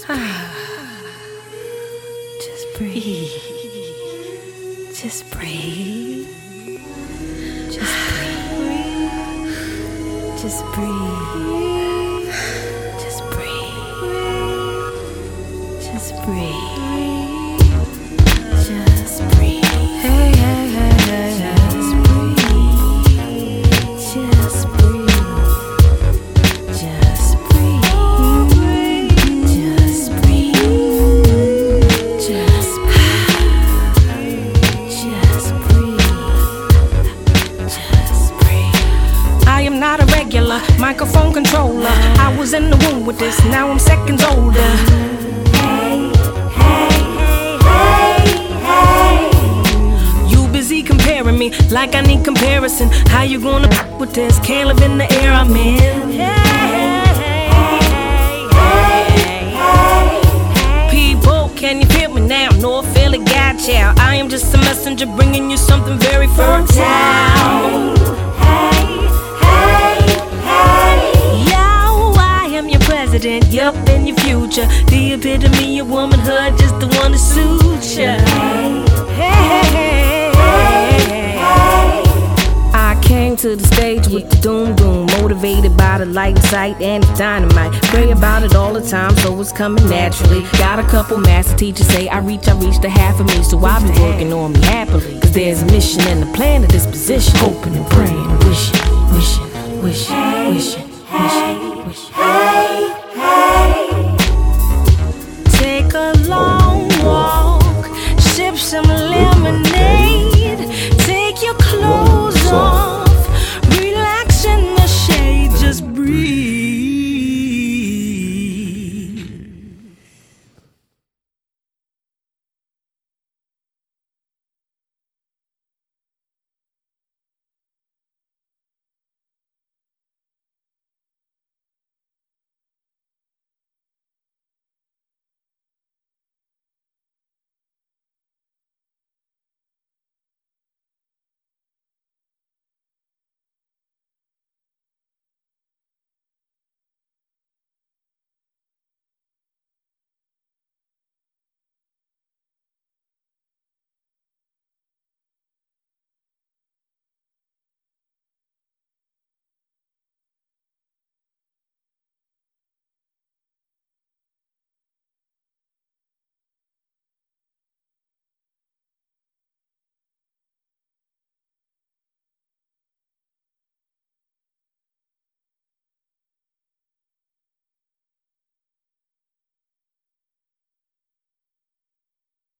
Just breathe. Just breathe. Just breathe. Just breathe. Just breathe. Just breathe. Just breathe. Hey, hey, hey, hey. Just breathe. Just breathe. Just breathe. Just breathe. Just breathe. I am not a regular microphone controller. I was in the womb with this, now I'm seconds older. Hey, hey, hey, hey. You busy comparing me like I need comparison. How you gonna with this? Can't live in the air I'm in. People, can you feel me now? No, I feel it, got ya. I am just a messenger bringing you something very fertile. Yup, in your future, the epitome of womanhood, just the one to suit ya. I came to the stage with the doom doom, motivated by the light and sight and the dynamite. Pray about it all the time, so it's coming naturally. Got a couple master teachers say I reached the half of me, so I've been working on me happily. Cause there's a mission and a plan to this position. Hoping and praying, wishing, wishing, wishing, wishing, wishing, wishing.